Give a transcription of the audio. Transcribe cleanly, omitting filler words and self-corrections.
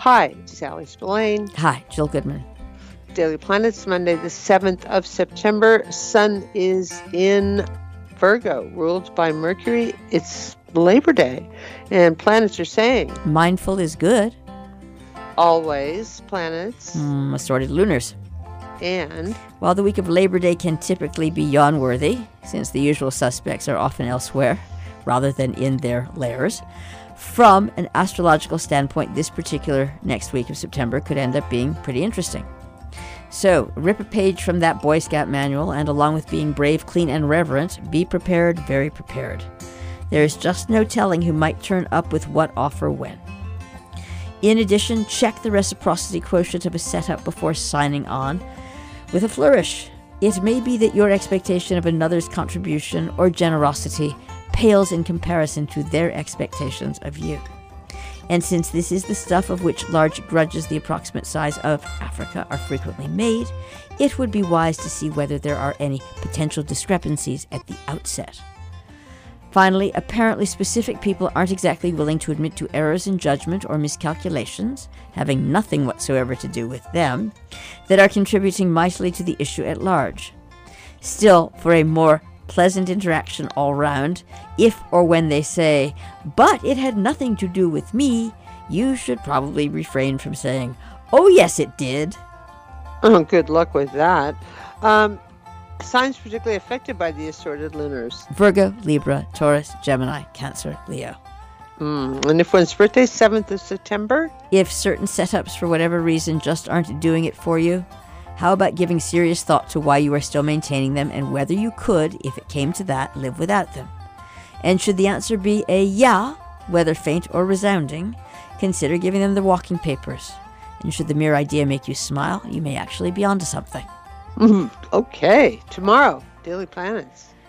Hi, Sally Spillane. Hi, Jill Goodman. Daily Planets, Monday the 7th of September. Sun is in Virgo, ruled by Mercury. It's Labor Day, and planets are saying... Mindful is good. Always, planets. Assorted lunars. And... While the week of Labor Day can typically be yawn-worthy, since the usual suspects are often elsewhere, rather than in their lairs, from an astrological standpoint, this particular next week of September could end up being pretty interesting. So, rip a page from that Boy Scout manual, and along with being brave, clean, and reverent, be prepared, very prepared. There is just no telling who might turn up with what offer when. In addition, check the reciprocity quotient of a setup before signing on with a flourish. It may be that your expectation of another's contribution or generosity pales in comparison to their expectations of you. And since this is the stuff of which large grudges the approximate size of Africa are frequently made, it would be wise to see whether there are any potential discrepancies at the outset. Finally, apparently specific people aren't exactly willing to admit to errors in judgment or miscalculations, having nothing whatsoever to do with them, that are contributing mightily to the issue at large. Still, for a more pleasant interaction all round, if or when they say, "But it had nothing to do with me," you should probably refrain from saying, "Oh yes it did." Oh, good luck with that. Signs particularly affected by the assorted lunars. Virgo, Libra, Taurus, Gemini, Cancer, Leo. And if one's birthday, 7th of September? If certain setups for whatever reason just aren't doing it for you, how about giving serious thought to why you are still maintaining them and whether you could, if it came to that, live without them? And should the answer be a yeah, whether faint or resounding, consider giving them the walking papers. And should the mere idea make you smile, you may actually be onto something. Okay, tomorrow, Daily Planets.